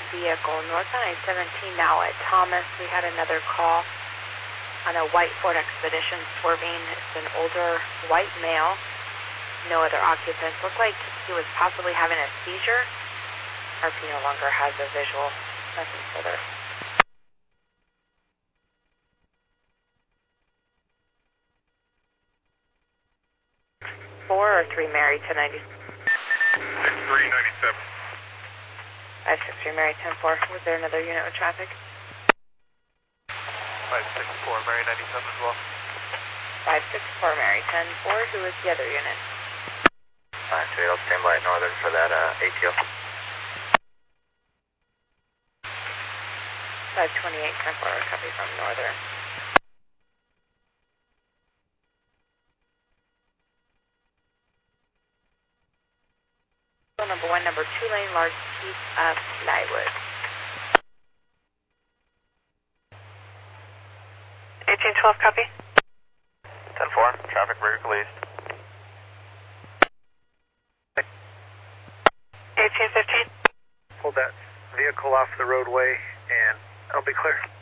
vehicle north on I-17 now at Thomas. We had another call on a white Ford Expedition swerving. It's an older white male, no other occupants. Looked like he was possibly having a seizure. RP no longer has a visual. Nothing further. 4 or 3 Mary 1090. 6397. 563 Mary 104. Was there another unit with traffic? 564 Mary 97 as well. 564 Mary 104. Who was the other unit? Actually, I'll stand by at Northern for that ATO. 528 10-4. Copy from Northern. Number 1, number 2 lane, large piece of plywood. 1812, copy. 10-4, traffic brake released. 1815. Pulled that vehicle off the roadway and I'll be clear.